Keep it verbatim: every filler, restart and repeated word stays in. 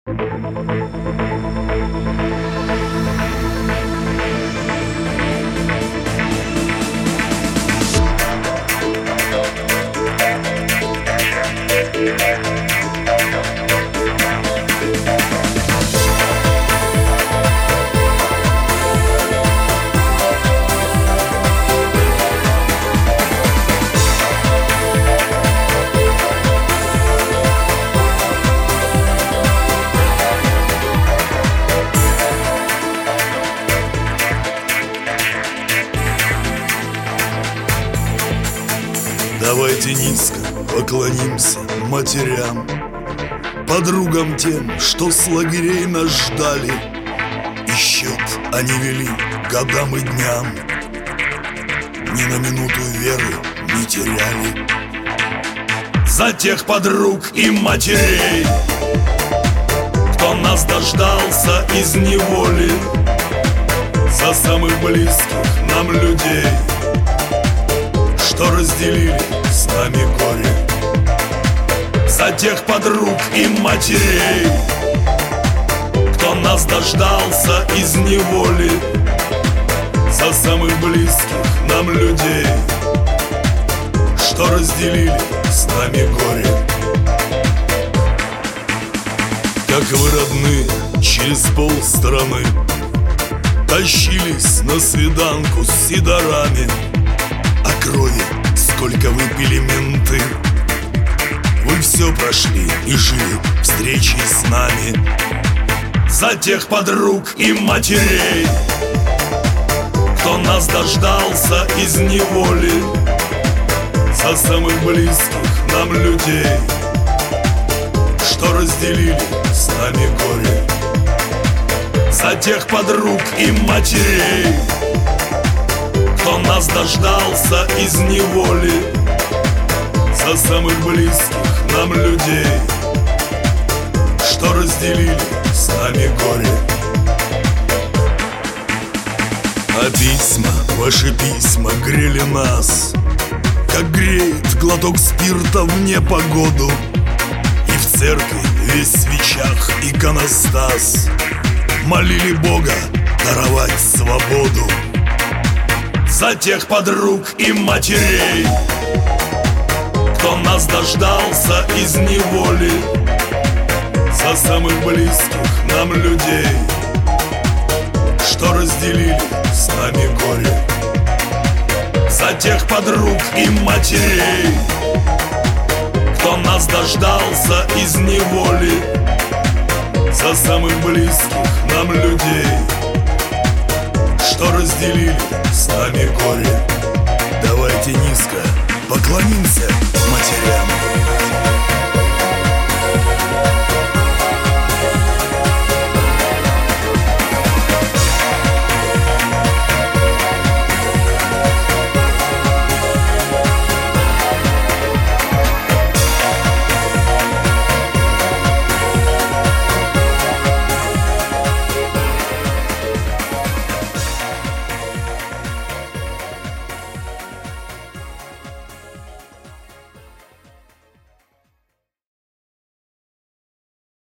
Давайте низко поклонимся матерям, подругам тем, что с лагерей нас ждали, и счет они вели годам и дням, ни на минуту веры не теряли. За тех подруг и матерей, кто нас дождался из неволи, за самых близких нам людей, что разделили с нами горе. За тех подруг и матерей, кто нас дождался из неволи, за самых близких нам людей, что разделили с нами горе. Как вы, родные, через полстраны тащились на свиданку с сидорами, а крови сколько выпили менты. Вы все прошли и жили встречи с нами. За тех подруг и матерей, кто нас дождался из неволи, за самых близких нам людей, что разделили с нами горе. За тех подруг и матерей, кто нас дождался из неволи, за самых близких нам людей, что разделили с нами горе. А письма, ваши письма грели нас, как греет глоток спирта в непогоду. И в церкви весь в свечах иконостас молили Бога даровать свободу. За тех подруг и матерей, кто нас дождался из неволи, за самых близких нам людей, что разделили с нами горе. За тех подруг и матерей, кто нас дождался из неволи, за самых близких нам людей, что разделили с нами горе. Давайте низко поклонимся матерям.